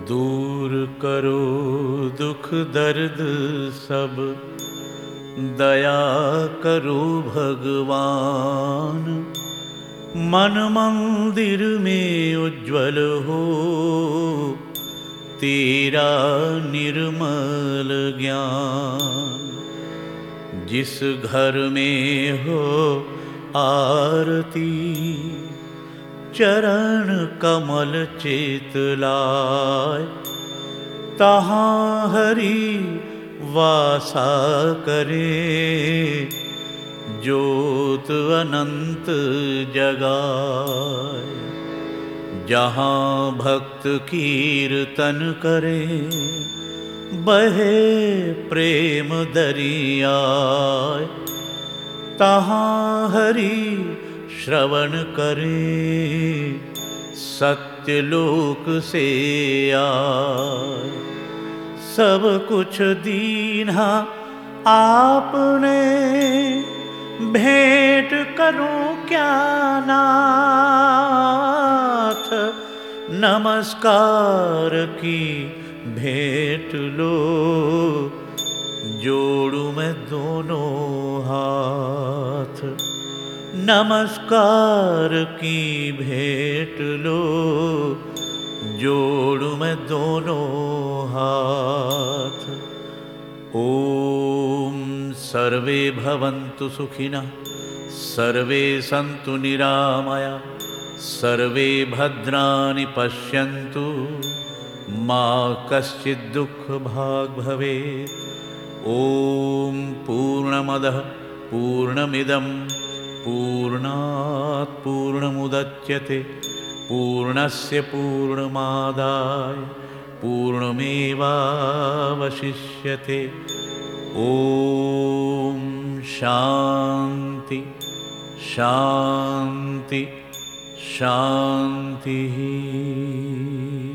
दूर करो दुख दर्द सब, दया करो भगवान। मन मंदिर में उज्ज्वल हो तेरा निर्मल ज्ञान। जिस घर में हो आरती, चरण कमल चितलाय। तहाँ हरि वासा करे, ज्योत अनंत जगाए। जहाँ भक्त कीर्तन करे, बहे प्रेम दरिया। तहाँ हरि श्रवण करे, सत्यलोक से आए। सब कुछ दीन्हा आपने, भेंट करूं क्या नाथ। नमस्कार की भेंट लो, जोड़ू मैं दोनों हाथ। नमस्कार की भेंट लो, जोड़ू मैं दोनों हाथ। ओम सर्वे भवन्तु सुखिनः, सर्वे सन्तु निरामया, सर्वे भद्राणि पश्यन्तु, मा कश्चित् दुःखभाग् भवेत्। ओम पूर्णमदः पूर्णमिदं पूर्णात् पूर्णमुदच्यते, पूर्णस्य पूर्णमादाय पूर्णमेवावशिष्यते। ओम शांति शांति शांति।